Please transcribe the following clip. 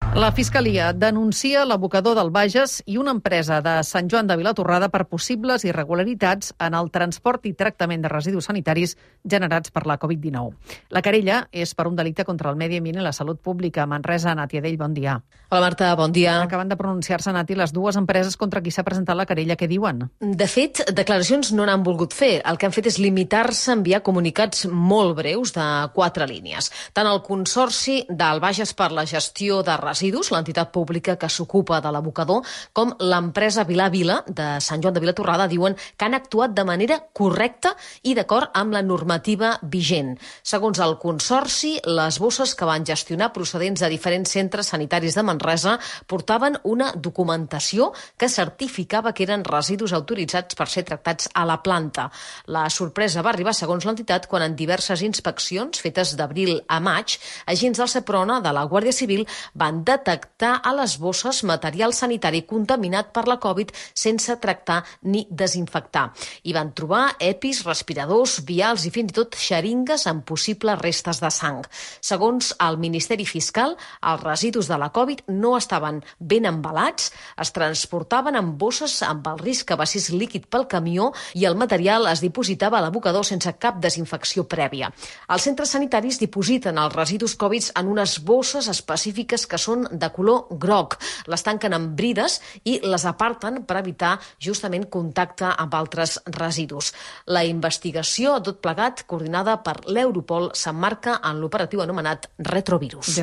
La Fiscalia denuncia l'abocador del Bages i una empresa de Sant Joan de Vilatorrada per possibles irregularitats en el transport i tractament de residus sanitaris generats per la Covid-19. La querella és per un delicte contra el medi ambient i la salut pública. Manresa, Nati Adell, bon dia. Hola Marta, bon dia. Acaben de pronunciar-se, Nati, les dues empreses contra qui s'ha presentat la querella. Què diuen? De fet, declaracions no n'han volgut fer. El que han fet és limitar-se a enviar comunicats molt breus de 4 línies. Tant el Consorci del Bages per la gestió de residus, l'entitat pública que s'ocupa de l'abocador, com l'empresa Vilavila de Sant Joan de Vilatorrada diuen que han actuat de manera correcta i d'acord amb la normativa vigent. Segons el Consorci, les bosses que van gestionar procedents de diferents centres sanitaris de Manresa portaven una documentació que certificava que eren residus autoritzats per ser tractats a la planta. La sorpresa va arribar, segons l'entitat, quan en diverses inspeccions fetes d'abril a maig, agents del Seprona de la Guàrdia Civil van detectar a les bosses material sanitari contaminat per la Covid sense tractar ni desinfectar. Hi van trobar EPIs, respiradors, vials i fins i tot xeringues amb possibles restes de sang. Segons el Ministeri Fiscal, els residus de la Covid no estaven ben embalats, es transportaven en bosses amb el risc que vessés líquid pel camió i el material es dipositava a l'abocador sense cap desinfecció prèvia. Els centres sanitaris dipositen els residus Covid en unes bosses específiques que són de color groc. Les tanquen amb brides i les aparten per evitar justament contacte amb altres residus. La investigació, tot plegat, coordinada per l'Europol, s'emmarca en l'operatiu anomenat Retrovirus.